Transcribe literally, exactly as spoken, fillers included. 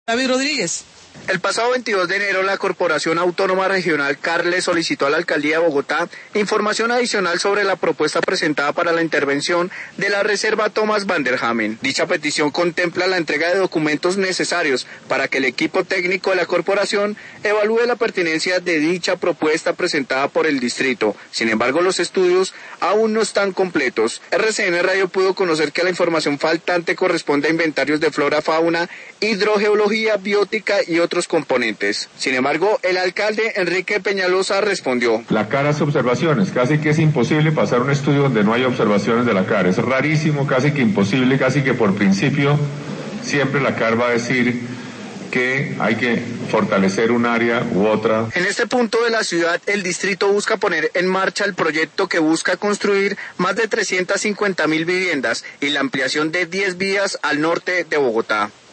David Rodríguez. El pasado veintidós de enero, la Corporación Autónoma Regional Carles solicitó a la Alcaldía de Bogotá información adicional sobre la propuesta presentada para la intervención de la Reserva Thomas van der Hamen. Dicha petición contempla la entrega de documentos necesarios para que el equipo técnico de la corporación evalúe la pertinencia de dicha propuesta presentada por el distrito. Sin embargo, los estudios aún no están completos. R C N Radio pudo conocer que la información faltante corresponde a inventarios de flora, fauna, hidrogeología, biótica y otros componentes. Sin embargo, el alcalde Enrique Peñalosa respondió: La C A R hace observaciones, casi que es imposible pasar un estudio donde no hay observaciones de la C A R, es rarísimo, casi que imposible, casi que por principio siempre la C A R va a decir que hay que fortalecer un área u otra. En este punto de la ciudad, el distrito busca poner en marcha el proyecto que busca construir más de trescientas cincuenta mil viviendas y la ampliación de diez vías al norte de Bogotá.